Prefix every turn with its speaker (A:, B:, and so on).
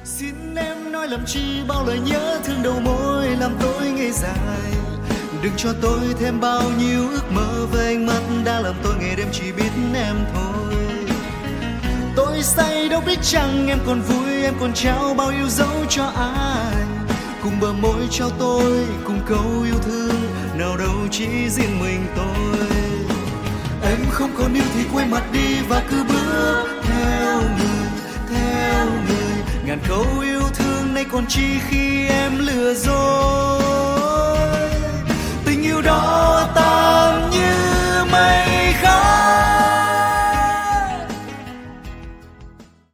A: Xin em nói làm chi bao lời nhớ thương đầu môi làm tôi ngây dài. Đừng cho tôi thêm bao nhiêu ước mơ về ánh mắt đã làm tôi ngày đêm chỉ biết em thôi. Tôi say đâu biết chăng em còn vui, em còn trao bao yêu dấu cho ai. Cùng bờ môi trao tôi, cùng câu yêu thương, nào đâu chỉ riêng mình tôi. Em không còn yêu thì quay mặt đi và cứ bước theo người, theo người. Ngàn câu yêu thương nay còn chi khi em lừa dối.